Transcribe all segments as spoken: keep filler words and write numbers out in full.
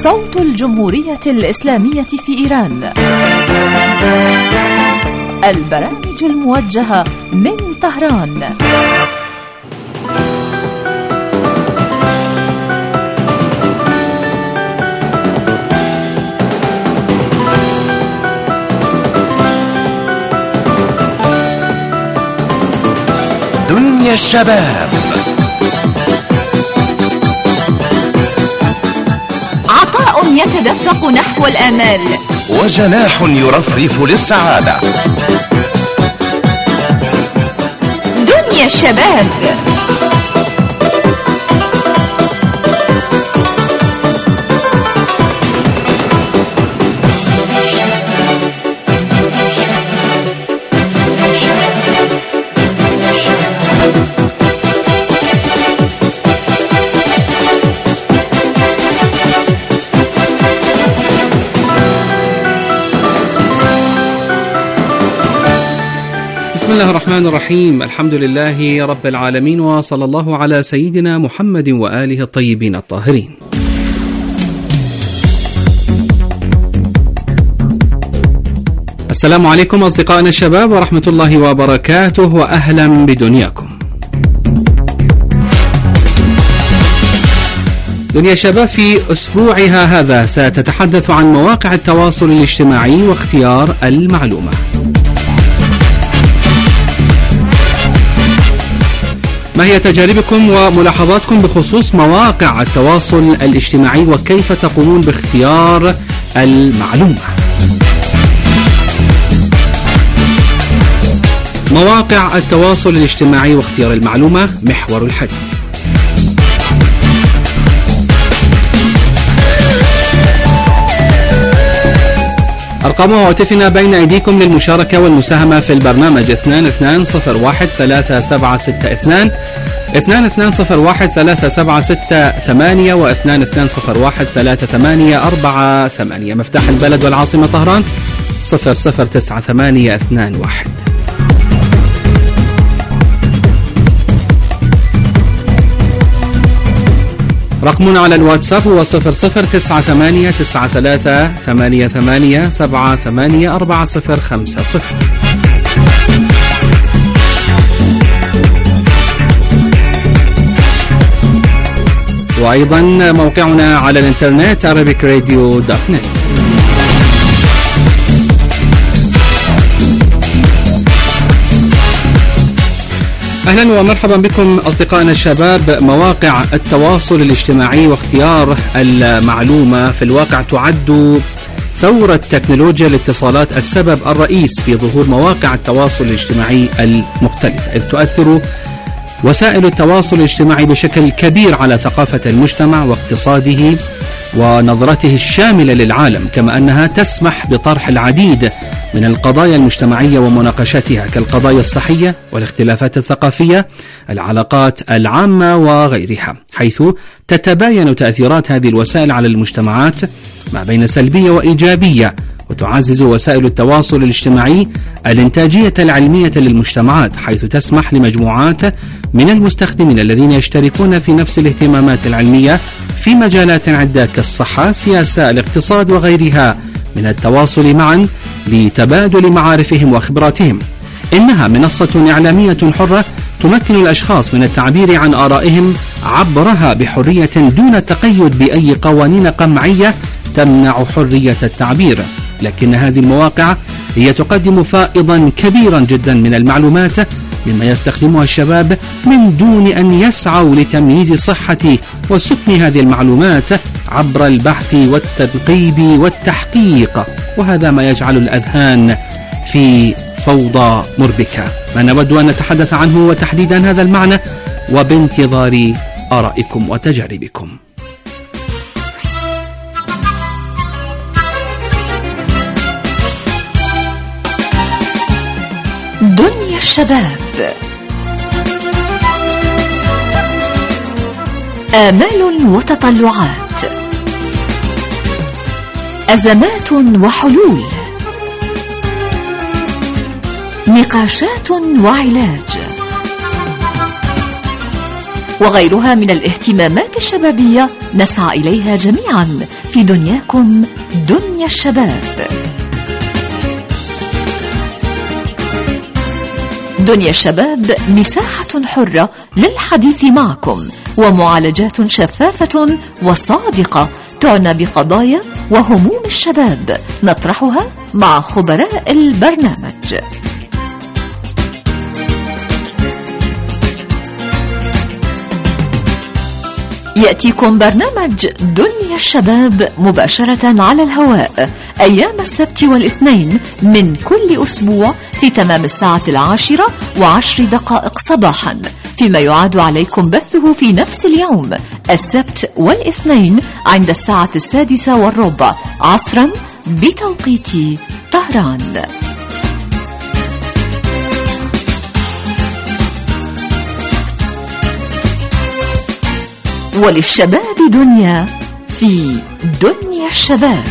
صوت الجمهورية الإسلامية في إيران. البرامج الموجهة من طهران. دنيا الشباب، عطاء يتدفق نحو الآمال، وجناح يرفرف للسعادة. دنيا الشباب. بسم الله الرحمن الرحيم. الحمد لله رب العالمين، وصلى الله على سيدنا محمد وآله الطيبين الطاهرين. السلام عليكم أصدقائنا الشباب ورحمة الله وبركاته، وأهلا بدنياكم. دنيا الشباب في أسبوعها هذا ستتحدث عن مواقع التواصل الاجتماعي واختيار المعلومة. ما هي تجاربكم وملاحظاتكم بخصوص مواقع التواصل الاجتماعي وكيف تقومون باختيار المعلومة؟ مواقع التواصل الاجتماعي واختيار المعلومة محور الحديث. أرقام وهواتفنا بين أيديكم للمشاركة والمساهمة في البرنامج اثنان اثنان صفر واحد ثلاثة سبعة ستة اثنان اثنان اثنان صفر واحد ثلاثة سبعة ستة ثمانية واثنان اثنان صفر واحد ثلاثة ثمانية أربعة ثمانية. مفتاح البلد والعاصمة طهران صفر صفر تسعة ثمانية اثنان واحد. رقمنا على الواتساب هو صفر صفر تسعة ثمانية تسعة ثلاثة ثمانية ثمانية سبعة ثمانية أربعة صفر خمسة صفر. وأيضا موقعنا على الانترنت arabic radio dot net. أهلا ومرحبا بكم أصدقائنا الشباب. مواقع التواصل الاجتماعي واختيار المعلومة في الواقع تعد ثورة تكنولوجيا الاتصالات السبب الرئيس في ظهور مواقع التواصل الاجتماعي المختلفة، إذ تؤثر وسائل التواصل الاجتماعي بشكل كبير على ثقافة المجتمع واقتصاده ونظرته الشاملة للعالم، كما أنها تسمح بطرح العديد من القضايا المجتمعية ومناقشتها كالقضايا الصحية والاختلافات الثقافية، العلاقات العامة وغيرها، حيث تتباين تأثيرات هذه الوسائل على المجتمعات ما بين سلبية وإيجابية. وتعزز وسائل التواصل الاجتماعي الإنتاجية العلمية للمجتمعات، حيث تسمح لمجموعات من المستخدمين الذين يشتركون في نفس الاهتمامات العلمية في مجالات عدة كالصحة، السياسة، الاقتصاد وغيرها من التواصل معا لتبادل معارفهم وخبراتهم. إنها منصة إعلامية حرة تمكن الأشخاص من التعبير عن آرائهم عبرها بحرية دون تقيد بأي قوانين قمعية تمنع حرية التعبير. لكن هذه المواقع هي تقدم فائضا كبيرا جدا من المعلومات مما يستخدمها الشباب من دون أن يسعوا لتمييز صحة وسكن هذه المعلومات عبر البحث والتنقيب والتحقيق، وهذا ما يجعل الأذهان في فوضى مربكة. ما نود أن نتحدث عنه وتحديدا هذا المعنى، وبانتظار آرائكم وتجاربكم. دنيا الشباب، آمال وتطلعات، أزمات وحلول، نقاشات وعلاج، وغيرها من الاهتمامات الشبابية نسعى إليها جميعا في دنياكم دنيا الشباب. دنيا الشباب مساحة حرة للحديث معكم ومعالجات شفافة وصادقة تعنى بقضايا وهموم الشباب نطرحها مع خبراء البرنامج. يأتيكم برنامج دنيا الشباب مباشرة على الهواء أيام السبت والاثنين من كل أسبوع في تمام الساعة العاشرة وعشر دقائق صباحا، فيما يعاد عليكم بثه في نفس اليوم السبت والاثنين عند الساعة السادسة والربع عصرا بتوقيت طهران. وللشباب دنيا في دنيا الشباب.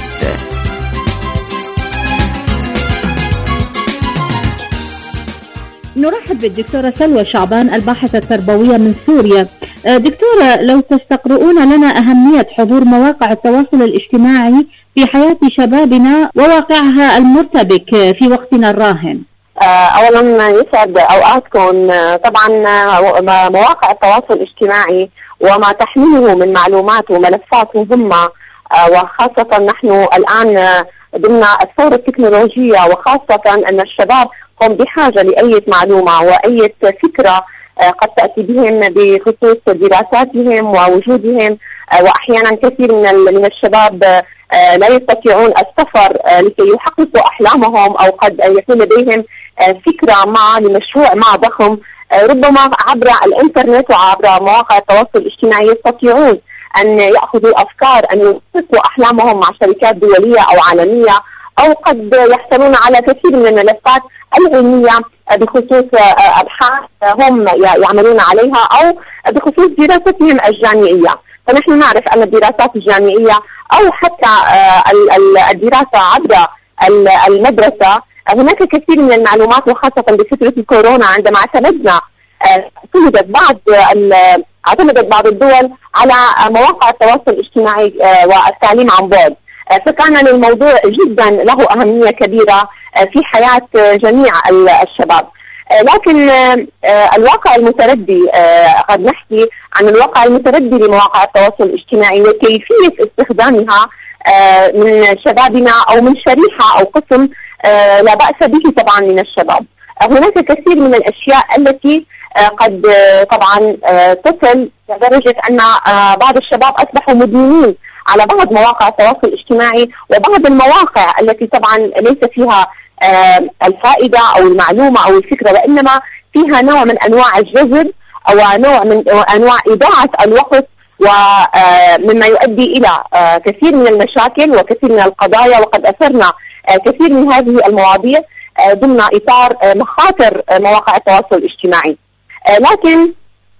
نرحب بالدكتورة سلوى شعبان الباحثة التربوية من سوريا. دكتورة، لو تستقرؤون لنا أهمية حضور مواقع التواصل الاجتماعي في حياة شبابنا وواقعها المرتبك في وقتنا الراهن. أولا يسعد أوقاتكم. طبعا مواقع التواصل الاجتماعي وما تحمله من معلومات وملفات مهمة، وخاصة نحن الآن ضمن الثورة التكنولوجية، وخاصة أن الشباب هم بحاجة لأي معلومة وأي فكرة قد تأتي بهم بخصوص دراساتهم ووجودهم. وأحيانا كثير من من الشباب لا يستطيعون السفر لكي يحققوا أحلامهم، أو قد يكون لديهم فكرة ما لمشروع ما ضخم، ربما عبر الإنترنت وعبر مواقع التواصل الاجتماعي يستطيعون أن يأخذوا أفكار، أن يحققوا أحلامهم مع شركات دولية أو عالمية، أو قد يحصلون على كثير من الملفات العلمية بخصوص أبحاث هم يعملون عليها أو بخصوص دراستهم الجامعية. فنحن نعرف أن الدراسات الجامعية أو حتى الدراسة عبر المدرسة هناك كثير من المعلومات، وخاصة بفترة الكورونا عندما اعتمدنا اعتمدت بعض اعتمدت بعض الدول على مواقع التواصل الاجتماعي والتعليم عن بعد، فكان للموضوع جدا له أهمية كبيرة في حياة جميع الشباب. لكن الواقع المتردي، قد نحكي عن الواقع المتردي لمواقع التواصل الاجتماعي وكيفية استخدامها من شبابنا أو من شريحة أو قسم لا بأس به طبعا من الشباب. هناك كثير من الأشياء التي قد طبعا تصل لدرجة أن بعض الشباب أصبحوا مدمنين على بعض مواقع التواصل الاجتماعي، وبعض المواقع التي طبعا ليس فيها الفائدة أو المعلومة أو الفكرة، وإنما فيها نوع من أنواع الجذب أو نوع من أنواع إضاعة الوقت، ومما يؤدي إلى كثير من المشاكل وكثير من القضايا. وقد أثرنا كثير من هذه المواضيع ضمن إطار مخاطر مواقع التواصل الاجتماعي. لكن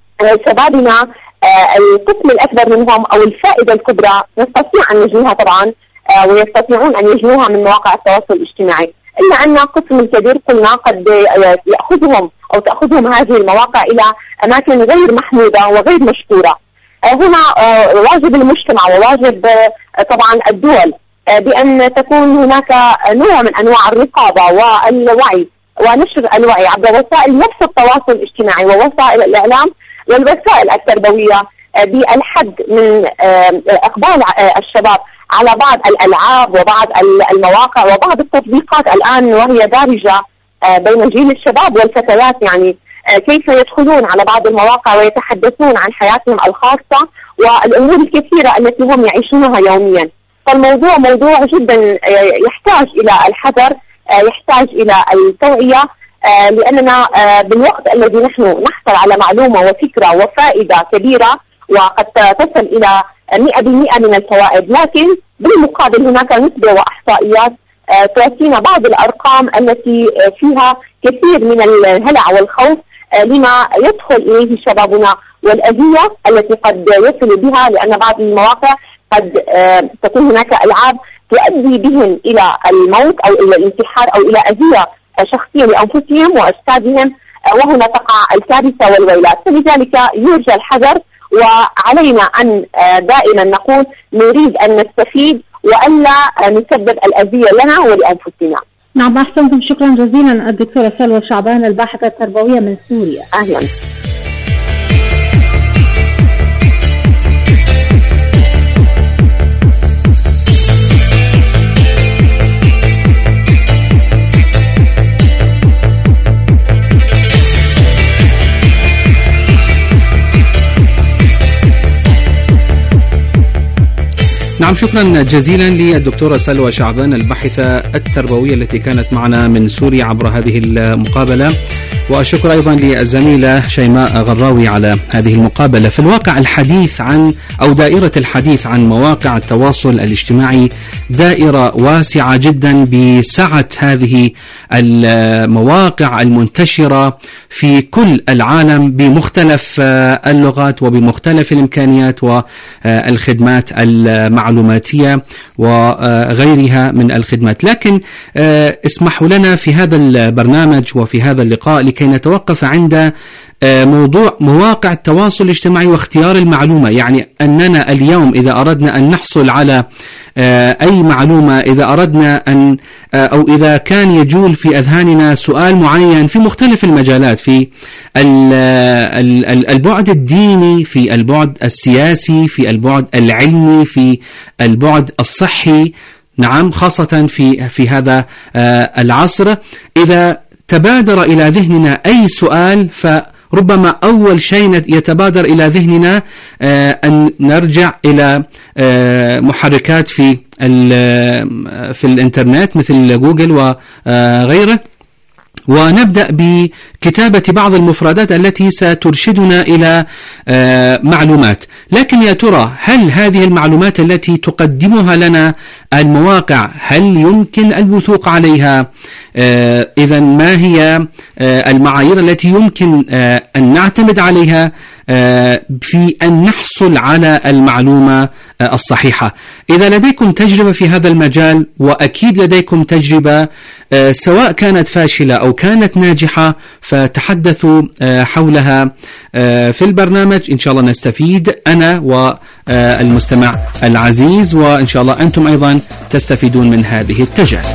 شبابنا القسم الأكبر منهم أو الفائدة الكبرى نستطيع أن نجنيها طبعا، ويستطيعون أن يجنوها من مواقع التواصل الاجتماعي، إلا أن قسم الكبير قلنا قد يأخذهم أو تأخذهم هذه المواقع إلى أماكن غير محمودة وغير مشكورة. هنا واجب المجتمع وواجب طبعا الدول بأن تكون هناك نوع من أنواع الرقابة والوعي ونشر الوعي عبر وسائل نفس التواصل الاجتماعي ووسائل الإعلام والوسائل التربوية، بالحد من إقبال الشباب على بعض الألعاب وبعض المواقع وبعض التطبيقات الآن وهي دارجة بين جيل الشباب والفتيات، يعني كيف يدخلون على بعض المواقع ويتحدثون عن حياتهم الخاصة والأمور الكثيرة التي هم يعيشونها يوميا. فالموضوع موضوع جدا يحتاج إلى الحذر، يحتاج إلى التوعية، لأننا بالوقت الذي نحن نحصل على معلومة وفكرة وفائدة كبيرة وقد تصل إلى مئة بالمئة من الفوائد، لكن بالمقابل هناك نسبة وإحصائيات تعطينا بعض الأرقام التي فيها كثير من الهلع والخوف لما يدخل إليه شبابنا والأذية التي قد يصل بها، لأن بعض المواقع قد تكون هناك ألعاب تؤدي بهم إلى الموت أو إلى الانتحار أو إلى أذية شخصية لأنفسهم وأجسادهم وهنا تقع الكارثة والويلات. فلذلك يرجى الحذر، وعلينا أن دائما نقول نريد أن نستفيد وألا نسبب الأذية لنا ولأنفسنا. نعم، أحسنتم، شكرا جزيلا الدكتورة سلوى شعبان الباحثة التربوية من سوريا. أهلا. نعم، شكرا جزيلا للدكتورة سلوى شعبان الباحثة التربوية التي كانت معنا من سوريا عبر هذه المقابلة، وأشكر أيضا للزميلة شيماء غراوي على هذه المقابلة. في الواقع الحديث عن أو دائرة الحديث عن مواقع التواصل الاجتماعي دائرة واسعة جدا بسعة هذه المواقع المنتشرة في كل العالم بمختلف اللغات وبمختلف الإمكانيات والخدمات المعلوماتية وغيرها من الخدمات. لكن اسمحوا لنا في هذا البرنامج وفي هذا اللقاء لكي نتوقف عند موضوع مواقع التواصل الاجتماعي واختيار المعلومة. يعني أننا اليوم إذا أردنا أن نحصل على أي معلومة، إذا أردنا أن أو إذا كان يجول في أذهاننا سؤال معين في مختلف المجالات، في البعد الديني، في البعد السياسي، في البعد العلمي، في البعد الصحي، نعم، خاصة في في هذا العصر، إذا تبادر إلى ذهننا أي سؤال فربما أول شيء يتبادر إلى ذهننا أن نرجع إلى محركات في في الإنترنت مثل جوجل وغيره، ونبدأ بكتابة بعض المفردات التي سترشدنا إلى معلومات. لكن يا ترى هل هذه المعلومات التي تقدمها لنا المواقع هل يمكن الوثوق عليها؟ إذا ما هي المعايير التي يمكن أن نعتمد عليها في أن نحصل على المعلومة الصحيحة؟ إذا لديكم تجربة في هذا المجال، وأكيد لديكم تجربة سواء كانت فاشلة أو كانت ناجحة، فتحدثوا حولها في البرنامج، إن شاء الله نستفيد أنا والمستمع العزيز، وإن شاء الله أنتم أيضا تستفيدون من هذه التجارب.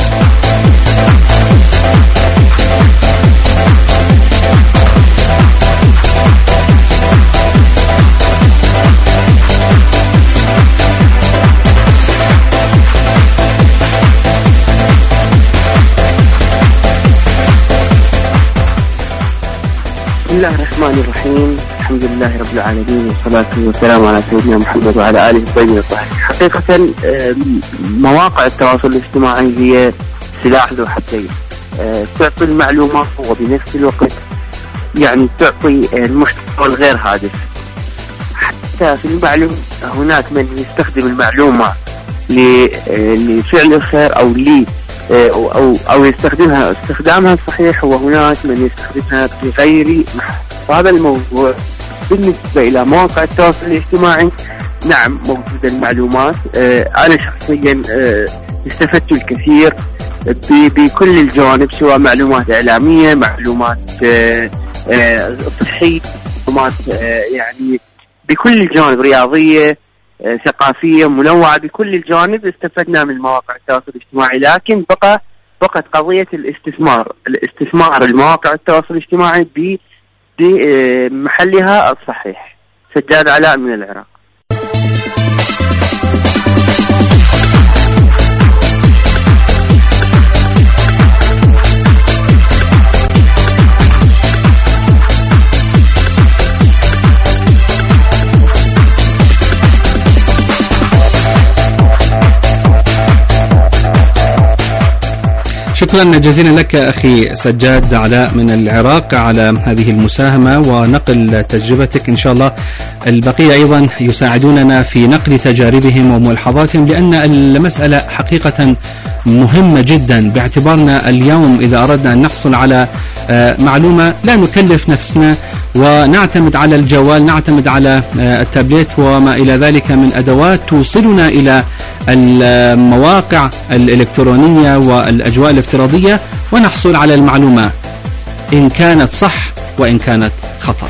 بسم الله الرحمن الرحيم، الحمد لله رب العالمين، والصلاة والسلام على سيدنا محمد وعلى آله الطيبين الطاهرين. حقيقة مواقع التواصل الاجتماعي هي سلاح ذو حدين، تعطي المعلومات وبنفس الوقت يعني تعطي المحتوى الغير هادف. حتى في المعلومة هناك من يستخدم المعلومة لفعل الخير أو لي أو أو يستخدمها استخدامها الصحيح، وهناك من يستخدمها بغير هذا الموضوع. بالنسبة إلى مواقع التواصل الاجتماعي، نعم موجودة المعلومات. أنا شخصيا استفدت الكثير بكل الجوانب، سواء معلومات إعلامية، معلومات صحية، معلومات يعني بكل الجوانب، رياضية، ثقافية، منوعة، بكل الجوانب استفدنا من مواقع التواصل الاجتماعي. لكن بقى فقط قضية الاستثمار الاستثمار المواقع التواصل الاجتماعي بمحلها الصحيح. سجاد علاء من العراق. شكرا جزيلا لك أخي سجاد علاء من العراق على هذه المساهمة ونقل تجربتك. إن شاء الله البقية أيضا يساعدوننا في نقل تجاربهم وملاحظاتهم، لأن المسألة حقيقة مهمة جدا، باعتبارنا اليوم إذا أردنا أن نحصل على معلومة لا نكلف نفسنا ونعتمد على الجوال، نعتمد على التابلت وما إلى ذلك من أدوات توصلنا إلى المواقع الإلكترونية والأجواء الافتراضية ونحصل على المعلومة. إن كانت صح وإن كانت خطأ.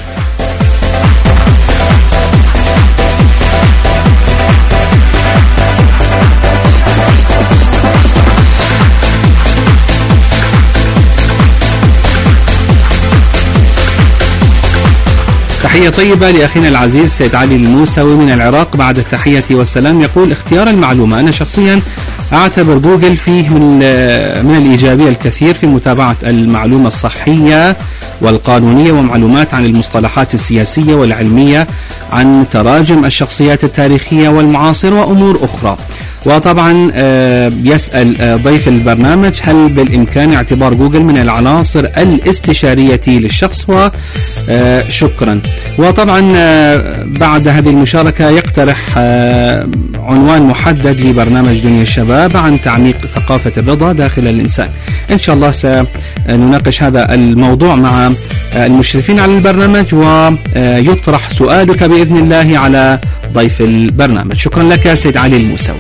تحية طيبة لأخينا العزيز سيد علي الموسوي من العراق. بعد التحية والسلام يقول: اختيار المعلومة، أنا شخصيا أعتبر جوجل فيه من من الإيجابية الكثير في متابعة المعلومة الصحية والقانونية ومعلومات عن المصطلحات السياسية والعلمية، عن تراجم الشخصيات التاريخية والمعاصرة وأمور أخرى. وطبعا يسأل ضيف البرنامج: هل بالإمكان اعتبار جوجل من العناصر الاستشارية للشخص؟ وشكرا. وطبعا بعد هذه المشاركة يقترح عنوان محدد لبرنامج دنيا الشباب عن تعميق ثقافة الرضا داخل الإنسان. إن شاء الله سنناقش هذا الموضوع مع المشرفين على البرنامج، ويطرح سؤالك بإذن الله على ضيف البرنامج. شكرا لك سيد علي الموسوي.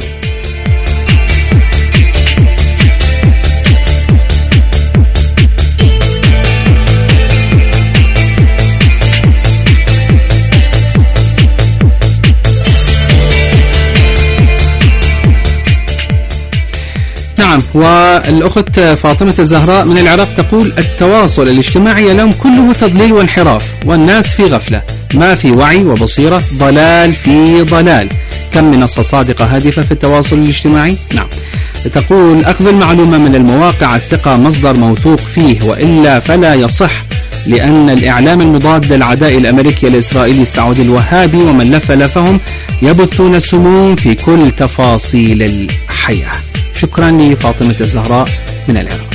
نعم. والأخت فاطمة الزهراء من العراق تقول: التواصل الاجتماعي اليوم كله تضليل وانحراف، والناس في غفلة، ما في وعي وبصيرة، ضلال في ضلال. كم منصة صادقة هادفة في التواصل الاجتماعي؟ نعم. تقول: أخذ المعلومة من المواقع الثقة مصدر موثوق فيه، وإلا فلا يصح، لأن الإعلام المضاد للعداء الأمريكي الإسرائيلي السعودي الوهابي ومن لف لفهم يبثون السموم في كل تفاصيل الحياة. شكرا لفاطمة الزهراء من العراق.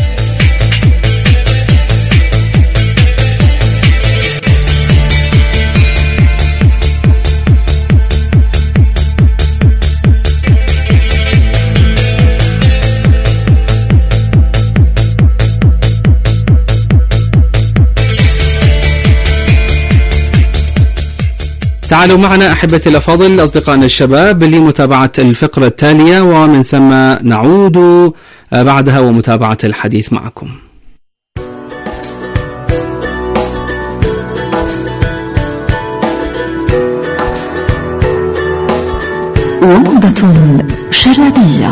تعالوا معنا أحبتي الأفاضل أصدقائنا الشباب لمتابعة الفقرة التالية، ومن ثم نعود بعدها ومتابعة الحديث معكم. ومضة شبابية.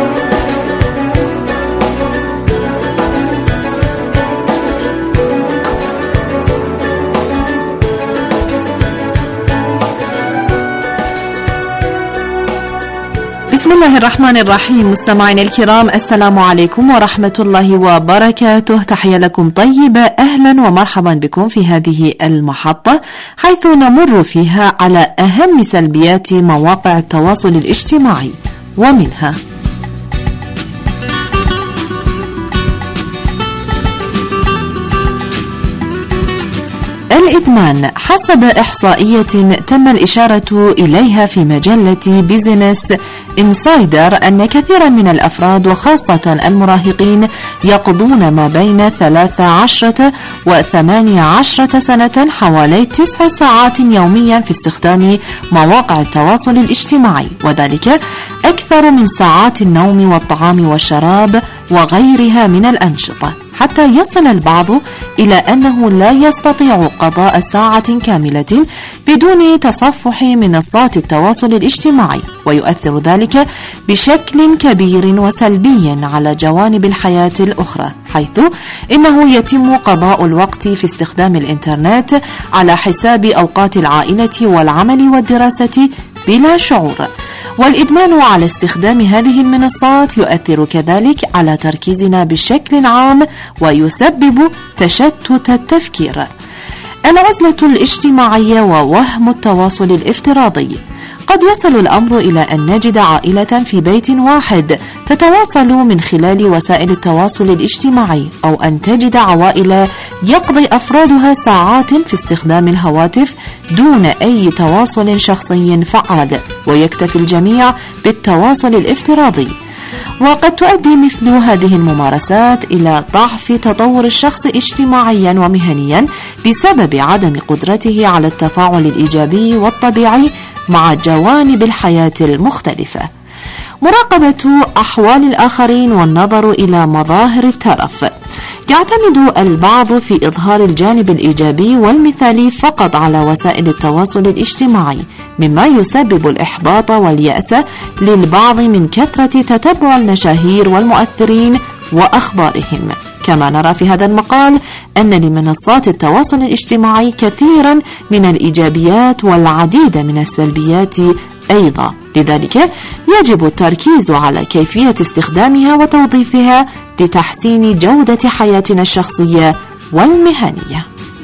بسم الله الرحمن الرحيم. مستمعينا الكرام، السلام عليكم ورحمة الله وبركاته. تحية لكم طيبة، أهلا ومرحبا بكم في هذه المحطة، حيث نمر فيها على أهم سلبيات مواقع التواصل الاجتماعي، ومنها: الإدمان. حسب إحصائية تم الإشارة إليها في مجلة بيزنس إنسايدر أن كثيرا من الأفراد وخاصة المراهقين يقضون ما بين ثلاث عشرة وثمانية عشرة سنة حوالي تسع ساعات يوميا في استخدام مواقع التواصل الاجتماعي، وذلك أكثر من ساعات النوم والطعام والشراب وغيرها من الأنشطة، حتى يصل البعض إلى أنه لا يستطيع قضاء ساعة كاملة بدون تصفح منصات التواصل الاجتماعي، ويؤثر ذلك بشكل كبير وسلبي على جوانب الحياة الأخرى، حيث إنه يتم قضاء الوقت في استخدام الإنترنت على حساب أوقات العائلة والعمل والدراسة بلا شعور. والإدمان على استخدام هذه المنصات يؤثر كذلك على تركيزنا بشكل عام ويسبب تشتت التفكير. العزلة الاجتماعية ووهم التواصل الافتراضي. قد يصل الأمر إلى أن نجد عائلة في بيت واحد تتواصل من خلال وسائل التواصل الاجتماعي، أو أن تجد عوائل يقضي أفرادها ساعات في استخدام الهواتف دون أي تواصل شخصي فعال، ويكتفي الجميع بالتواصل الافتراضي. وقد تؤدي مثل هذه الممارسات إلى ضعف تطور الشخص اجتماعيا ومهنيا بسبب عدم قدرته على التفاعل الإيجابي والطبيعي مع جوانب الحياة المختلفة. مراقبة أحوال الآخرين والنظر إلى مظاهر الترف. يعتمد البعض في إظهار الجانب الإيجابي والمثالي فقط على وسائل التواصل الاجتماعي، مما يسبب الإحباط واليأس للبعض من كثرة تتبع المشاهير والمؤثرين وأخبارهم. كما نرى في هذا المقال أن لمنصات التواصل الاجتماعي كثيرا من الإيجابيات والعديد من السلبيات أيضا، لذلك يجب التركيز على كيفية استخدامها وتوظيفها لتحسين جودة حياتنا الشخصية والمهنية.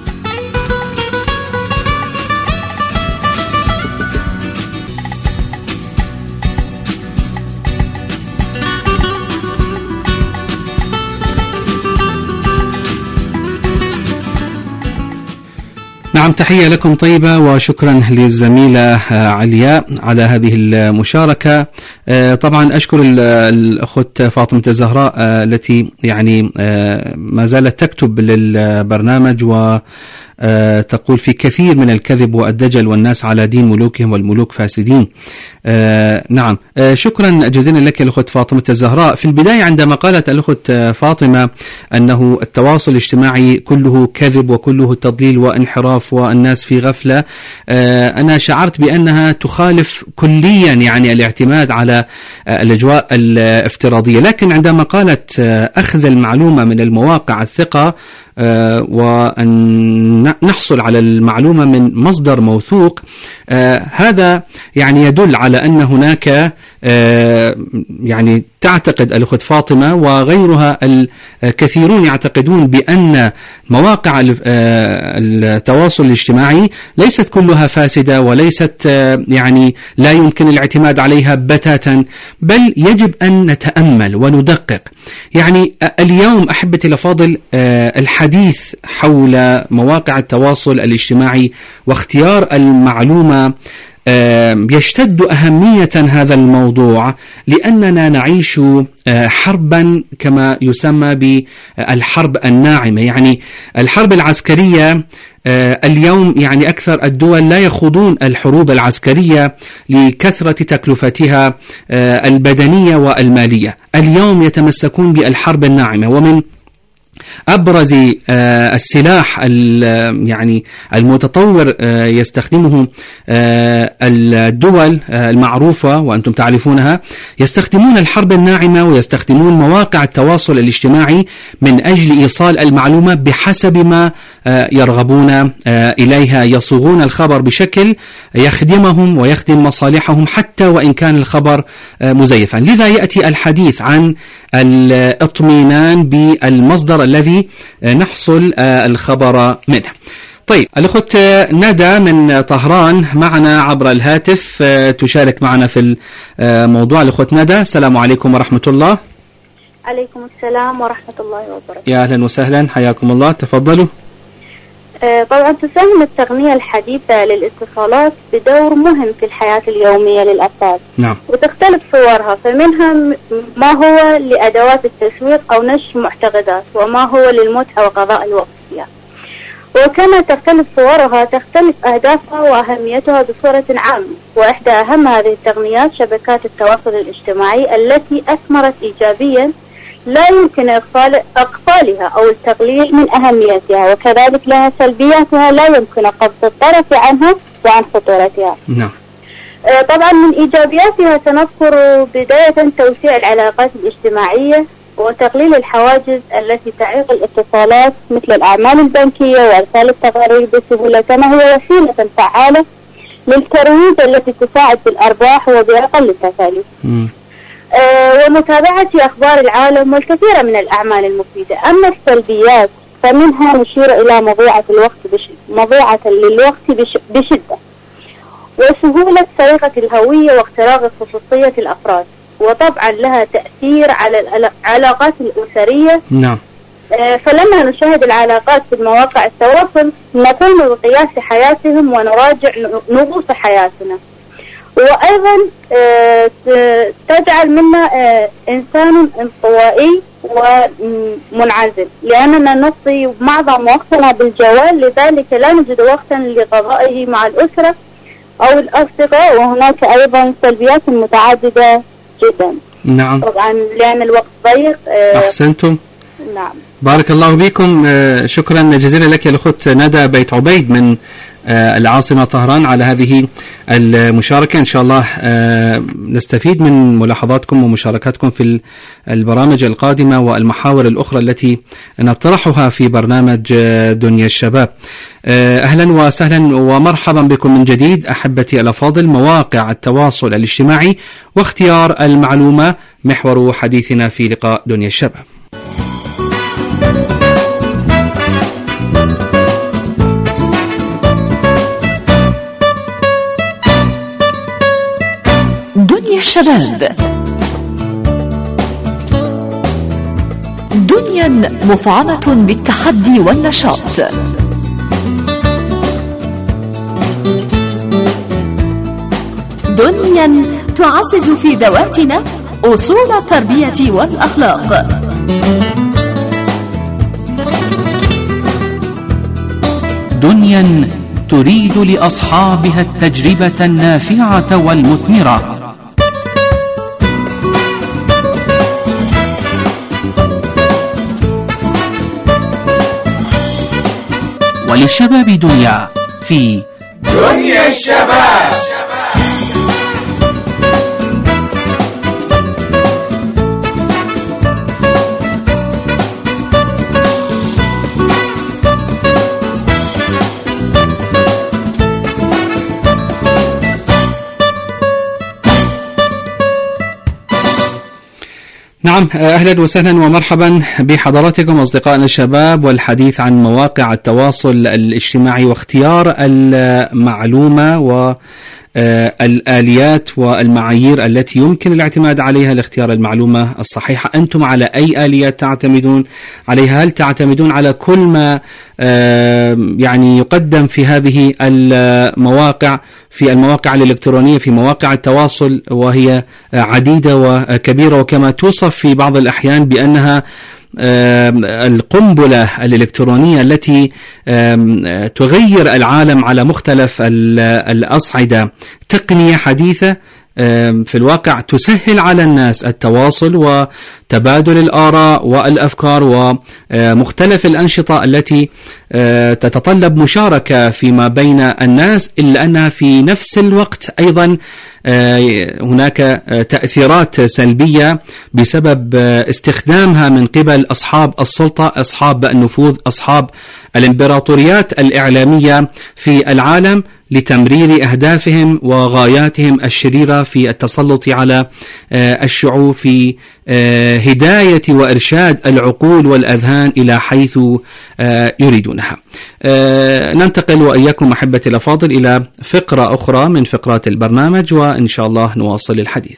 نعم، تحية لكم طيبة وشكرا للزميلة علياء على هذه المشاركة. طبعا أشكر الأخت فاطمة الزهراء التي يعني ما زالت تكتب للبرنامج و تقول في كثير من الكذب والدجل والناس على دين ملوكهم والملوك فاسدين. آه نعم، آه شكرا جزيلا لك الأخت فاطمة الزهراء. في البداية عندما قالت الأخت فاطمة أنه التواصل الاجتماعي كله كذب وكله تضليل وانحراف والناس في غفلة، آه أنا شعرت بأنها تخالف كليا يعني الاعتماد على آه الأجواء الافتراضية، لكن عندما قالت آه أخذ المعلومة من المواقع الثقة آه وأن نحصل على المعلومة من مصدر موثوق، آه هذا يعني يدل على أن هناك آه يعني تعتقد الأخت فاطمة وغيرها الكثيرون يعتقدون بأن مواقع التواصل الاجتماعي ليست كلها فاسدة وليست آه يعني لا يمكن الاعتماد عليها بتاتا، بل يجب أن نتأمل وندقق. يعني اليوم أحبتي الأفاضل آه الحديث حول مواقع التواصل الاجتماعي واختيار المعلومة يشتد أهمية هذا الموضوع، لأننا نعيش حربا كما يسمى بالحرب الناعمة. يعني الحرب العسكرية اليوم يعني أكثر الدول لا يخوضون الحروب العسكرية لكثرة تكلفتها البدنية والمالية، اليوم يتمسكون بالحرب الناعمة. ومن أبرز آه السلاح يعني المتطور آه يستخدمه آه الدول آه المعروفة وأنتم تعرفونها، يستخدمون الحرب الناعمة ويستخدمون مواقع التواصل الاجتماعي من أجل إيصال المعلومة بحسب ما آه يرغبون آه إليها، يصوغون الخبر بشكل يخدمهم ويخدم مصالحهم حتى وإن كان الخبر آه مزيفا. لذا يأتي الحديث عن الاطمئنان بالمصدر الذي نحصل الخبر منه. طيب، الأخت ندى من طهران معنا عبر الهاتف تشارك معنا في الموضوع. الأخت ندى، السلام عليكم ورحمة الله. عليكم السلام ورحمة الله وبركاته. يا أهلا وسهلا، حياكم الله، تفضلوا. طبعا تساهم التقنية الحديثة للاتصالات بدور مهم في الحياة اليومية للأفراد. نعم. وتختلف صورها، فمنها ما هو لأدوات التسويق أو نشر معتقدات، وما هو للمتعة وقضاء الوقت فيها. وكما تختلف صورها تختلف أهدافها وأهميتها بصورة عامة. وإحدى أهم هذه التقنيات شبكات التواصل الاجتماعي التي أثمرت إيجابيا لا يمكن إغفالها أو التقليل من أهميتها، وكذلك لها سلبياتها لا يمكن قبض الطرف عنها وعن خطورتها. نعم. طبعا من إيجابياتها سنذكر بداية توسيع العلاقات الاجتماعية وتقليل الحواجز التي تعيق الاتصالات مثل الأعمال البنكية وإرسال التقارير بسهولة، كما هي وسيلة فعالة للترويج التي تساعد بالأرباح وبأقل التكاليف. آه ومتابعة أخبار العالم والكثير من الأعمال المفيدة. أما السلبيات فمنها نشير إلى مضيعة الوقت بش... مضيعة للوقت بش... بشدة، وسهولة سرقة الهوية واختراق خصوصية الأفراد، وطبعا لها تأثير على العلاقات الأسرية. نعم. آه فلما نشاهد العلاقات في مواقع التواصل نقوم بقياس حياتهم ونراجع نغوص حياتنا، وأيضا آه تجعل منا آه إنسان انطوائي ومنعزل، لأننا نقضي معظم وقتنا بالجوال، لذلك لا نجد وقتا لقضائه مع الأسرة أو الأصدقاء. وهناك أيضا سلبيات متعددة جدا. نعم. طبعا لأن الوقت ضيق. أحسنتم. نعم. بارك الله بكم. شكرا جزيلا لك يا الأخت ندى بيت عبيد من العاصمة طهران على هذه المشاركة. إن شاء الله نستفيد من ملاحظاتكم ومشاركاتكم في البرامج القادمة والمحاور الأخرى التي نطرحها في برنامج دنيا الشباب. أهلا وسهلا ومرحبا بكم من جديد أحبتي الأفاضل. مواقع التواصل الاجتماعي واختيار المعلومة محور حديثنا في لقاء دنيا الشباب. دنيا الشباب، دنيا مفعمة بالتحدي والنشاط، دنيا تعزز في ذواتنا أصول التربية والأخلاق، دنيا تريد لأصحابها التجربة النافعة والمثمرة، وللشباب دنيا في دنيا الشباب. نعم، أهلا وسهلا ومرحبا بحضراتكم أصدقائنا الشباب، والحديث عن مواقع التواصل الاجتماعي واختيار المعلومة والآليات والمعايير التي يمكن الاعتماد عليها لاختيار المعلومة الصحيحة. أنتم على أي آليات تعتمدون عليها؟ هل تعتمدون على كل ما يعني يقدم في هذه المواقع، في المواقع الإلكترونية، في مواقع التواصل، وهي عديدة وكبيرة، وكما توصف في بعض الأحيان بأنها القنبلة الإلكترونية التي تغير العالم على مختلف الأصعدة. تقنية حديثة في الواقع تسهل على الناس التواصل وتبادل الآراء والأفكار ومختلف الأنشطة التي تتطلب مشاركة فيما بين الناس، إلا أنها في نفس الوقت أيضا هناك تأثيرات سلبية بسبب استخدامها من قبل أصحاب السلطة، أصحاب النفوذ، أصحاب الإمبراطوريات الإعلامية في العالم لتمرير أهدافهم وغاياتهم الشريرة في التسلط على الشعوب، في هداية وإرشاد العقول والأذهان إلى حيث يريدونها. ننتقل وإياكم أحبتي الأفاضل إلى فقرة أخرى من فقرات البرنامج، وإن شاء الله نواصل الحديث.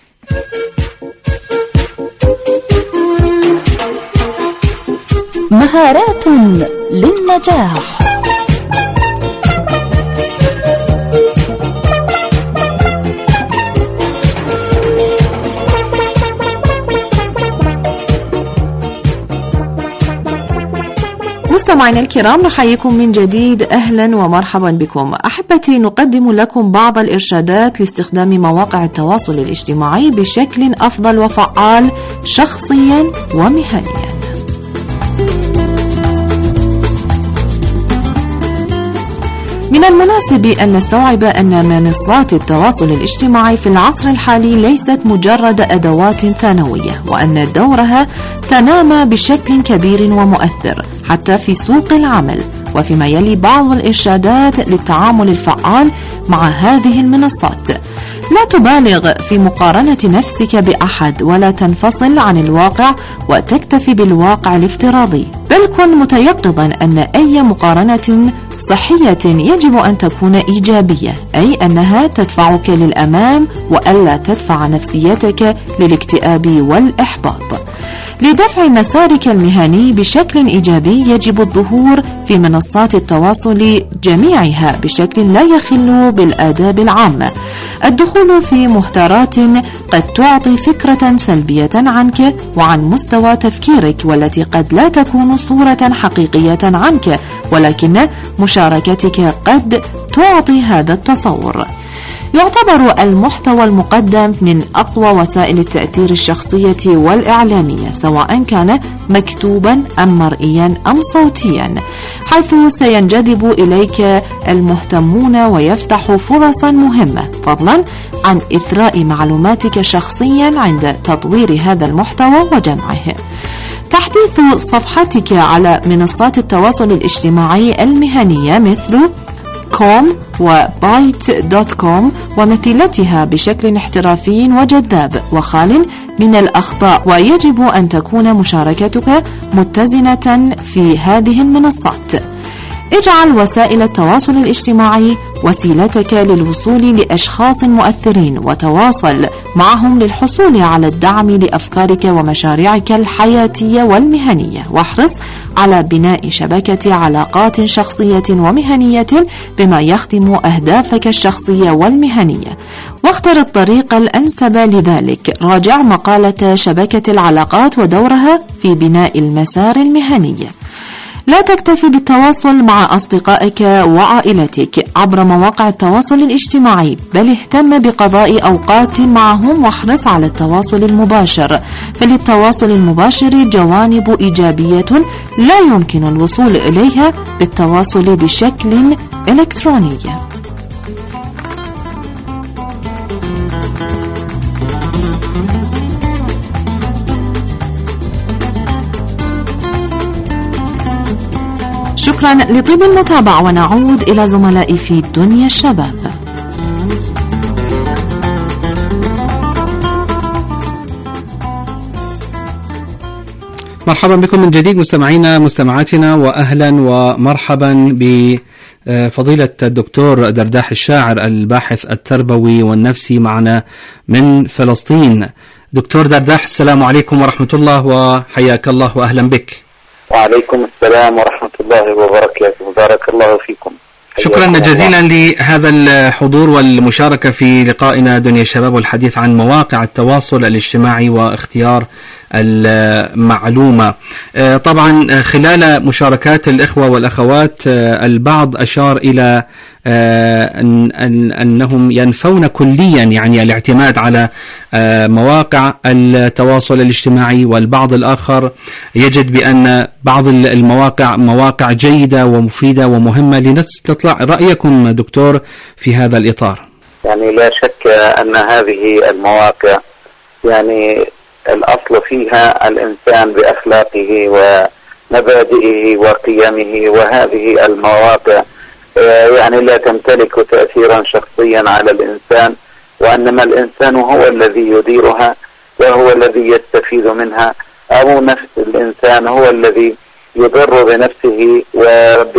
مهارات للنجاح. مستمعينا الكرام، نحييكم من جديد. أهلا ومرحبا بكم أحبتي. نقدم لكم بعض الإرشادات لاستخدام مواقع التواصل الاجتماعي بشكل أفضل وفعال شخصيا ومهنيا. من المناسب أن نستوعب أن منصات التواصل الاجتماعي في العصر الحالي ليست مجرد أدوات ثانوية، وأن دورها تنامى بشكل كبير ومؤثر حتى في سوق العمل. وفيما يلي بعض الإرشادات للتعامل الفعال مع هذه المنصات: لا تبالغ في مقارنة نفسك بأحد، ولا تنفصل عن الواقع وتكتفي بالواقع الافتراضي، بل كن متيقظا أن أي مقارنة صحية يجب أن تكون إيجابية، أي أنها تدفعك للأمام وألا تدفع نفسيتك للاكتئاب والإحباط. لدفع مسارك المهني بشكل إيجابي يجب الظهور في منصات التواصل جميعها بشكل لا يخل بالآداب العامة، الدخول في محتارات قد تعطي فكرة سلبية عنك وعن مستوى تفكيرك، والتي قد لا تكون صورة حقيقية عنك، ولكن مشاركتك قد تعطي هذا التصور. يعتبر المحتوى المقدم من أقوى وسائل التأثير الشخصية والإعلامية، سواء كان مكتوبا أم مرئيا أم صوتيا، حيث سينجذب إليك المهتمون ويفتح فرصا مهمة، فضلا عن إثراء معلوماتك شخصيا عند تطوير هذا المحتوى وجمعه. تحديث صفحتك على منصات التواصل الاجتماعي المهنية مثل كوم وبايت دوت كوم ومثيلتها بشكل احترافي وجذاب وخال من الأخطاء، ويجب أن تكون مشاركتك متزنة في هذه المنصات. اجعل وسائل التواصل الاجتماعي وسيلتك للوصول لأشخاص مؤثرين، وتواصل معهم للحصول على الدعم لأفكارك ومشاريعك الحياتية والمهنية، واحرص على بناء شبكة علاقات شخصية ومهنية بما يخدم أهدافك الشخصية والمهنية، واختر الطريق الأنسب لذلك. راجع مقالة شبكة العلاقات ودورها في بناء المسار المهني. لا تكتفي بالتواصل مع أصدقائك وعائلتك عبر مواقع التواصل الاجتماعي، بل اهتم بقضاء أوقات معهم واحرص على التواصل المباشر، فللتواصل المباشر جوانب إيجابية لا يمكن الوصول إليها بالتواصل بشكل إلكتروني. شكرا لطيب المتابعة، ونعود إلى زملائي في دنيا الشباب. مرحبا بكم من جديد مستمعينا مستمعاتنا، وأهلا ومرحبا بفضيلة الدكتور درداح الشاعر الباحث التربوي والنفسي معنا من فلسطين. دكتور درداح، السلام عليكم ورحمة الله وحياك الله وأهلا بك. وعليكم السلام ورحمة الله وبركاته، بارك الله فيكم. شكرا جزيلا لهذا الحضور والمشاركة في لقائنا دنيا الشباب والحديث عن مواقع التواصل الاجتماعي واختيار المعلومة. طبعا خلال مشاركات الإخوة والأخوات البعض أشار إلى أن أنهم ينفون كليا يعني الاعتماد على مواقع التواصل الاجتماعي، والبعض الآخر يجد بأن بعض المواقع مواقع جيدة ومفيدة ومهمة. لنستطلع رأيكم دكتور في هذا الإطار. يعني لا شك أن هذه المواقع يعني الأصل فيها الإنسان بأخلاقه ومبادئه وقيمه، وهذه المواقع يعني لا تمتلك تأثيرا شخصيا على الإنسان، وإنما الإنسان هو الذي يديرها وهو الذي يستفيد منها، أو نفس الإنسان هو الذي يضر بنفسه وب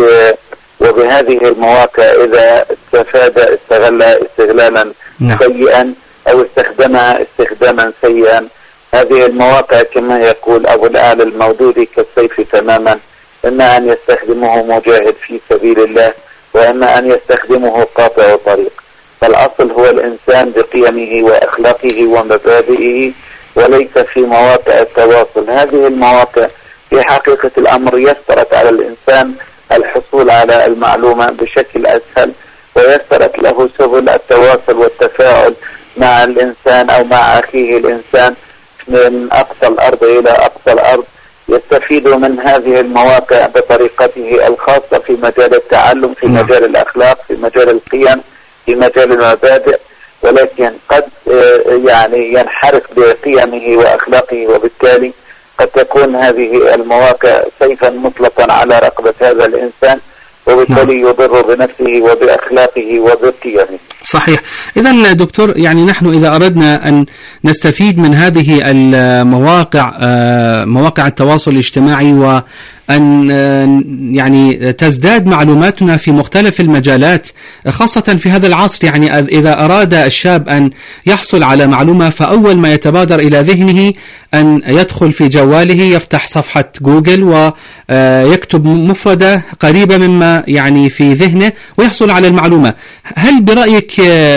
وبهذه المواقع إذا استفاد استغل استغلالا نعم. سيئا أو استخدمها استخداما سيئا. هذه المواقع كما يقول أبو الأعلى المودودي كالسيف تماما، إما أن يستخدمه مجاهد في سبيل الله، وإما أن يستخدمه قاطع طريق. فالأصل هو الإنسان بقيمه وأخلاقه ومبادئه، وليس في مواقع التواصل. هذه المواقع في حقيقة الأمر يسرت على الإنسان الحصول على المعلومة بشكل أسهل، ويسرت له سبل التواصل والتفاعل مع الإنسان أو مع أخيه الإنسان من أقصى الأرض إلى أقصى الأرض. يستفيد من هذه المواقع بطريقته الخاصة في مجال التعلم، في مجال الأخلاق، في مجال القيم، في مجال المبادئ، ولكن قد يعني ينحرف بقيمه وأخلاقه، وبالتالي قد تكون هذه المواقع سيفا مطلقا على رقبة هذا الإنسان، وبالتالي يضر بنفسه وبأخلاقه وبقيمه. صحيح. إذا دكتور، يعني نحن إذا أردنا أن نستفيد من هذه المواقع مواقع التواصل الاجتماعي وأن يعني تزداد معلوماتنا في مختلف المجالات، خاصة في هذا العصر، يعني إذا أراد الشاب أن يحصل على معلومة فأول ما يتبادر إلى ذهنه أن يدخل في جواله، يفتح صفحة جوجل ويكتب مفردة قريبة مما يعني في ذهنه ويحصل على المعلومة. هل برأيك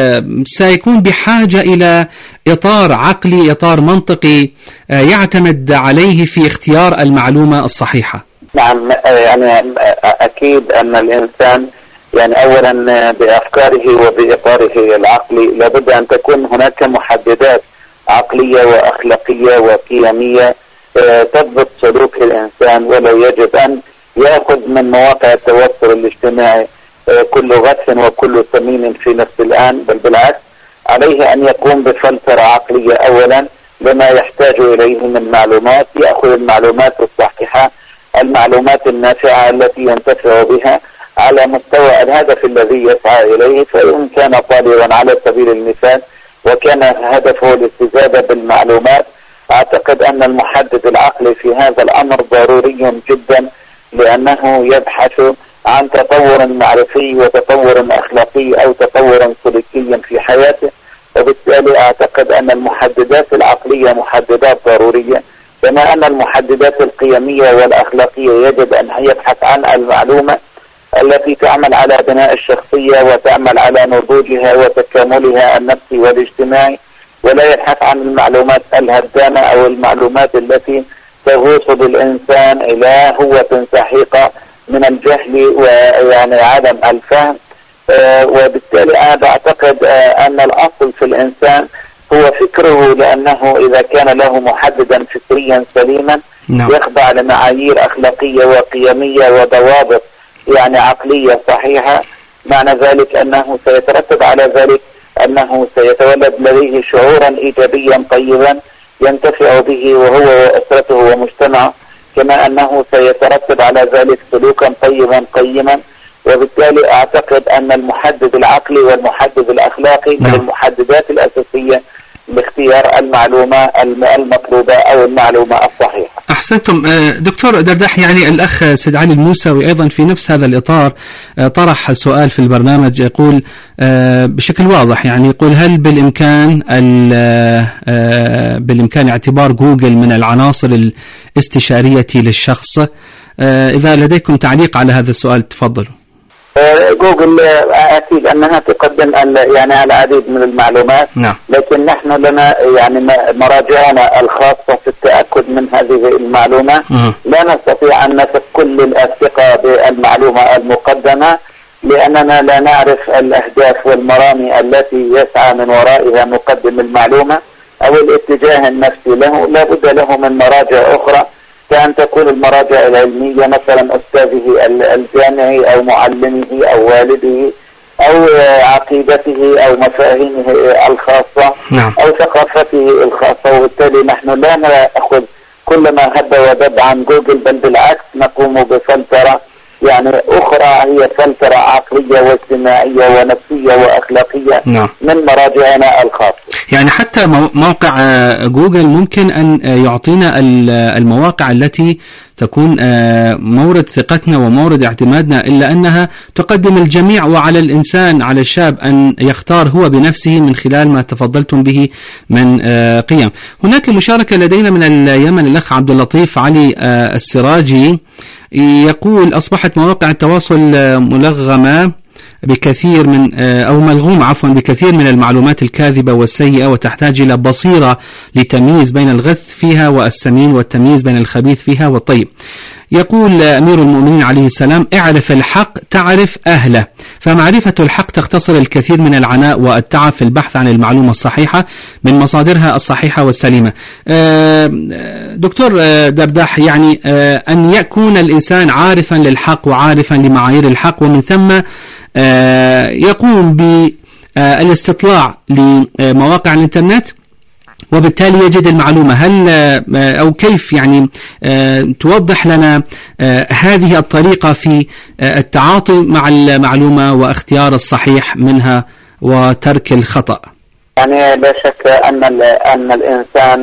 سيكون بحاجة إلى إطار عقلي، إطار منطقي يعتمد عليه في اختيار المعلومة الصحيحة؟ نعم، يعني أكيد أن الإنسان يعني أولا بأفكاره وبإطاره العقلي لابد أن تكون هناك محددات عقلية وأخلاقية وقيمية تضبط سلوك الإنسان، ولا يجب أن يأخذ من مواقع التواصل الاجتماعي كل غث وكل ثمين في نفس الآن، بل بالعكس عليه أن يقوم بفلترة عقلية أولا لما يحتاج إليه من معلومات، يأخذ المعلومات الصحيحة، المعلومات النافعة التي ينتفع بها على مستوى الهدف الذي يسعى إليه. فإن كان طالبا على سبيل المثال وكان هدفه الاستزادة بالمعلومات، أعتقد أن المحدد العقلي في هذا الأمر ضروري جدا، لأنه يبحث عن تطور معرفي وتطور أخلاقي أو تطور سلوكي في حياته. وبالتالي أعتقد أن المحددات العقلية محددات ضرورية، كما أن المحددات القيمية والأخلاقية يجب أن يبحث عن المعلومة التي تعمل على بناء الشخصية وتعمل على نضوجها وتكاملها النفسي والاجتماعي، ولا يبحث عن المعلومات الهدامة أو المعلومات التي تغوص بالإنسان إلى هوة سحيقة من الجهل ويعني عدم الفهم. آه وبالتالي أنا بعتقد آه أن الأصل في الإنسان هو فكره، لأنه إذا كان له محددا فكريا سليما نعم. يخضع لمعايير أخلاقية وقيمية وضوابط يعني عقلية صحيحة، معنى ذلك أنه سيترتب على ذلك أنه سيتولد لديه شعورا إيجابيا طيبا ينتفع به وهو وأسرته ومجتمعه، كما أنه سيترتب على ذلك سلوكا طيبا قيما. وبالتالي أعتقد أن المحدد العقلي والمحدد الأخلاقي من المحددات الأساسية لاختيار المعلومة المطلوبة أو المعلومة الصحيحة. أحسنتم دكتور درداح. يعني الأخ سيد علي الموسوي أيضا في نفس هذا الإطار طرح سؤال في البرنامج، يقول بشكل واضح، يعني يقول هل بالإمكان بالإمكان اعتبار جوجل من العناصر الاستشارية للشخص؟ إذا لديكم تعليق على هذا السؤال تفضلوا. جوجل أكيد أنها تقدم يعني العديد من المعلومات نعم. لكن نحن لنا يعني مراجعنا الخاصة في التأكد من هذه المعلومة م- لا نستطيع أن نثق كل الثقة بالمعلومة المقدمة، لأننا لا نعرف الأهداف والمرامي التي يسعى من ورائها مقدم المعلومة أو الاتجاه النفسي له. لا بد له من مراجع أخرى، كأن تكون المراجع العلمية مثلا أستاذه الجامعي أو معلمه أو والده أو عقيدته أو مفاهيمه الخاصة نعم. أو ثقافته الخاصة. وبالتالي نحن لا نأخذ كل ما هب ودب عن جوجل، بل بالعكس نقوم بفلترة يعني أخرى، هي فلترة عقلية واجتماعية ونفسية وأخلاقية نعم. من مراجعنا الخاصة. يعني حتى موقع جوجل ممكن أن يعطينا المواقع التي تكون مورد ثقتنا ومورد اعتمادنا، إلا أنها تقدم الجميع، وعلى الإنسان على الشاب أن يختار هو بنفسه من خلال ما تفضلتم به من قيم. هناك مشاركة لدينا من اليمن، الأخ عبد اللطيف علي السراجي يقول أصبحت مواقع التواصل ملغمة بكثير من أو ملغوم عفوا بكثير من المعلومات الكاذبة والسيئة، وتحتاج إلى بصيرة لتمييز بين الغث فيها والسمين، والتمييز بين الخبيث فيها والطيب. يقول أمير المؤمنين عليه السلام: اعرف الحق تعرف أهله، فمعرفة الحق تختصر الكثير من العناء والتعب في البحث عن المعلومة الصحيحة من مصادرها الصحيحة والسليمة. دكتور درداح، يعني أن يكون الإنسان عارفا للحق وعارفا لمعايير الحق، ومن ثم يقوم بالاستطلاع لمواقع الإنترنت وبالتالي يجد المعلومة. هل أو كيف يعني توضح لنا هذه الطريقة في التعاطي مع المعلومة واختيار الصحيح منها وترك الخطأ؟ يعني لا شك أن أن الإنسان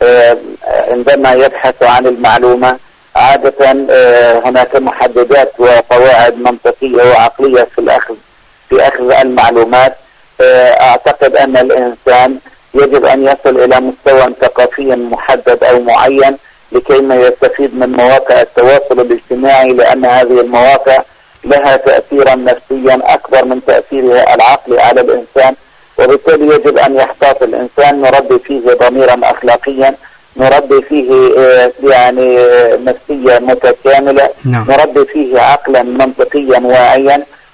عندما يبحث عن المعلومة عادة هناك محددات وقواعد منطقية وعقلية في الأخذ في أخذ المعلومات. أعتقد أن الإنسان يجب أن يصل إلى مستوى ثقافي محدد أو معين لكي ما يستفيد من مواقع التواصل الاجتماعي، لأن هذه المواقع لها تأثيرا نفسيا أكبر من تأثيرها العقلي على الإنسان. وبالتالي يجب أن يحتاط الإنسان، نربي فيه ضميرا أخلاقيا، نربي فيه يعني نفسية متكاملة، نعم. نربي فيه عقلا منطقيا واعيا،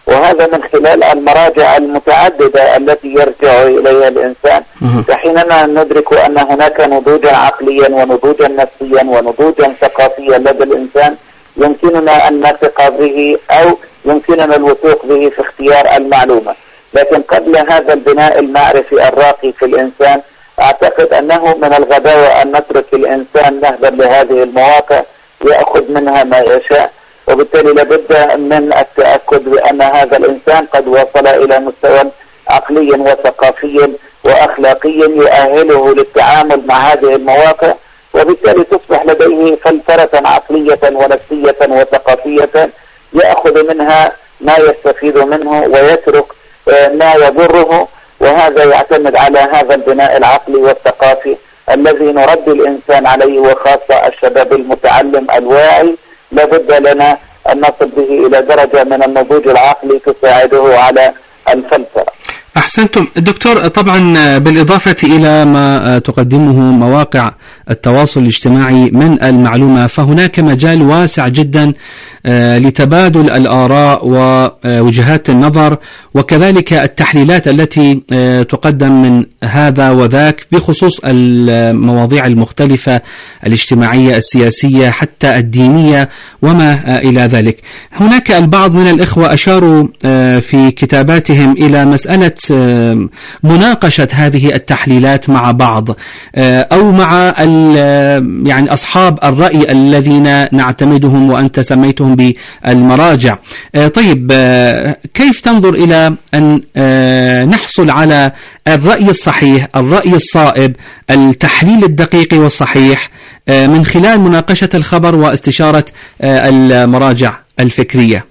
وهذا من خلال المراجع المتعددة التي يرجع إليها الإنسان، فحينما ندرك أن هناك نضوجا عقليا ونضوجا نفسيا ونضوجا ثقافيا لدى الإنسان يمكننا أن نثق به أو يمكننا الوثوق به في اختيار المعلومة. لكن قبل هذا البناء المعرفي الراقي في الإنسان أعتقد أنه من الغباوة أن نترك الإنسان نهبا لهذه المواقع يأخذ منها ما يشاء، وبالتالي لابد من التأكد بأن هذا الإنسان قد وصل إلى مستوى عقلي وثقافي وأخلاقي يؤهله للتعامل مع هذه المواقع، وبالتالي تصبح لديه فلترة عقلية ونفسية وثقافية يأخذ منها ما يستفيد منه ويترك ما يضره، وهذا يعتمد على هذا البناء العقلي والثقافي الذي نربي الإنسان عليه، وخاصة الشباب المتعلم الواعي لابد لنا أن نصل به إلى درجة من النضوج العقلي تساعده على الفلترة. أحسنتم دكتور. طبعا بالإضافة إلى ما تقدمه مواقع التواصل الاجتماعي من المعلومة، فهناك مجال واسع جدا لتبادل الآراء ووجهات النظر، وكذلك التحليلات التي تقدم من هذا وذاك بخصوص المواضيع المختلفة الاجتماعية السياسية حتى الدينية وما إلى ذلك. هناك البعض من الإخوة أشاروا في كتاباتهم إلى مسألة مناقشة هذه التحليلات مع بعض أو مع يعني أصحاب الرأي الذين نعتمدهم وأنت سميتهم بالمراجع. طيب كيف تنظر إلى أن نحصل على الرأي الصحيح، الرأي الصائب، التحليل الدقيق والصحيح من خلال مناقشة الخبر واستشارة المراجع الفكرية؟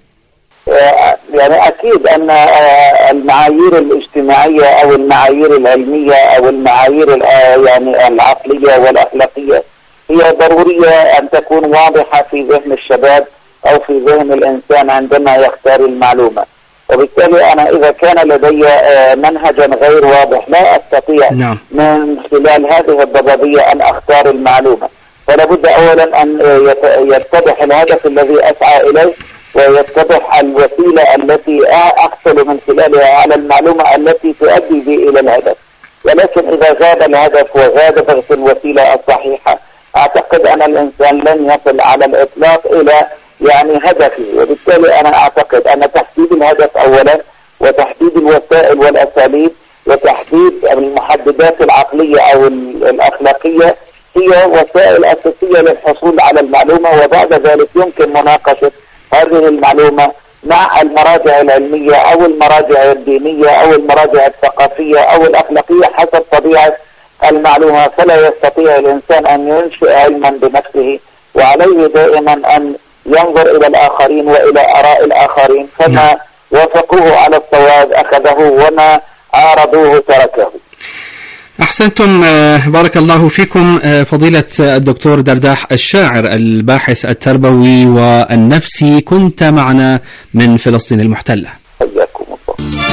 يعني أكيد أن المعايير الاجتماعية أو المعايير العلمية أو المعايير يعني العقلية والأخلاقية هي ضرورية أن تكون واضحة في ذهن الشباب أو في ذهن الإنسان عندما يختار المعلومة. وبالتالي أنا إذا كان لدي منهجا غير واضح لا أستطيع نعم. من خلال هذه الضبابية أن أختار المعلومة، فلا بد أولا أن يتضح الهدف الذي أسعى إليه ويتضح الوسيلة التي أحصل من خلالها على المعلومة التي تؤدي بي إلى الهدف. ولكن إذا غاب الهدف وغابت الوسيلة الصحيحة أعتقد أن الإنسان لن يصل على الإطلاق إلى يعني هدفه. وبالتالي أنا أعتقد أن تحديد الهدف أولا وتحديد الوسائل والأساليب وتحديد المحددات العقلية أو الأخلاقية هي وسائل أساسية للحصول على المعلومة، وبعد ذلك يمكن مناقشة هذه المعلومة مع المراجع العلمية أو المراجع الدينية أو المراجع الثقافية أو الأخلاقية حسب طبيعة المعلومة. فلا يستطيع الإنسان أن ينشئ علما بنفسه، وعليه دائما أن ينظر إلى الآخرين وإلى آراء الآخرين، فما وافقوه على الصواب أخذه وما عارضوه تركه. أحسنتم، بارك الله فيكم فضيلة الدكتور درداح الشاعر الباحث التربوي والنفسي، كنت معنا من فلسطين المحتلة. حياكم الله.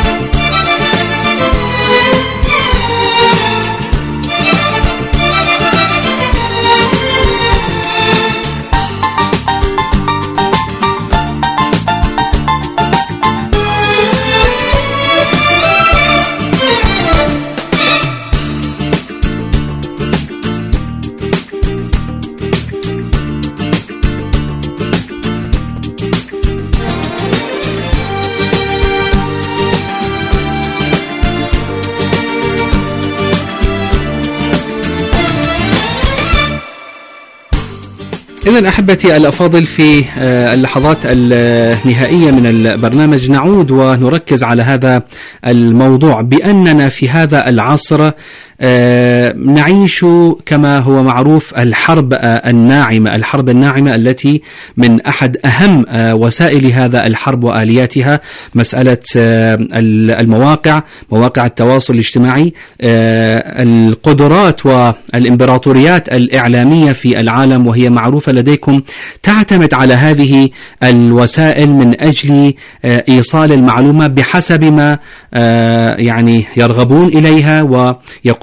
إذن أحبتي الأفاضل، في اللحظات النهائية من البرنامج نعود ونركز على هذا الموضوع بأننا في هذا العصر نعيش كما هو معروف الحرب الناعمة، الحرب الناعمة التي من أحد أهم وسائل هذا الحرب وآلياتها مسألة المواقع، مواقع التواصل الاجتماعي، القدرات والإمبراطوريات الإعلامية في العالم وهي معروفة لديكم تعتمد على هذه الوسائل من أجل إيصال المعلومة بحسب ما يعني يرغبون إليها ويقومون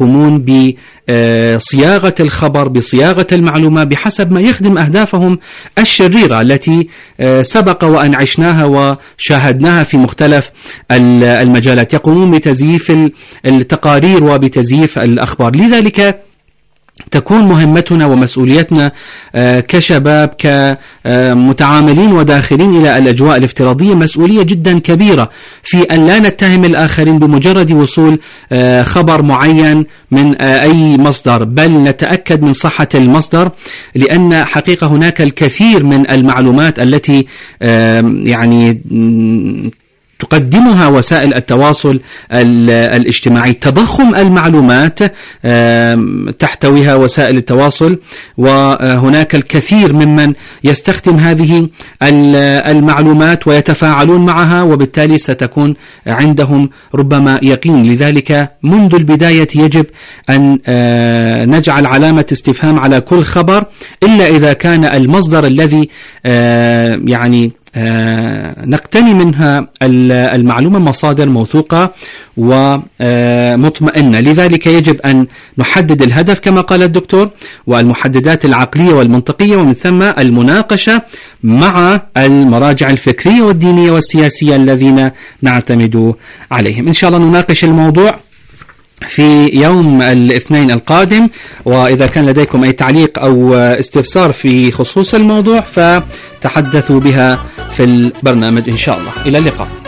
يقومون بصياغة الخبر، بصياغة المعلومة بحسب ما يخدم أهدافهم الشريرة التي سبق وأن عشناها وشاهدناها في مختلف المجالات. يقومون بتزييف التقارير وبتزييف الأخبار. لذلك تكون مهمتنا ومسؤوليتنا كشباب كمتعاملين وداخلين إلى الأجواء الافتراضية مسؤولية جدا كبيرة في أن لا نتهم الآخرين بمجرد وصول خبر معين من أي مصدر، بل نتأكد من صحة المصدر، لأن حقيقة هناك الكثير من المعلومات التي يعني تقدمها وسائل التواصل الاجتماعي. تضخم المعلومات تحتويها وسائل التواصل، وهناك الكثير ممن يستخدم هذه المعلومات ويتفاعلون معها، وبالتالي ستكون عندهم ربما يقين. لذلك منذ البداية يجب أن نجعل علامة استفهام على كل خبر، إلا إذا كان المصدر الذي يعني آه نقتني منها المعلومة مصادر موثوقة ومطمئنة. لذلك يجب أن نحدد الهدف كما قال الدكتور، والمحددات العقلية والمنطقية، ومن ثم المناقشة مع المراجع الفكرية والدينية والسياسية الذين نعتمد عليهم. إن شاء الله نناقش الموضوع في يوم الاثنين القادم، وإذا كان لديكم أي تعليق أو استفسار في خصوص الموضوع فتحدثوا بها في البرنامج إن شاء الله. إلى اللقاء.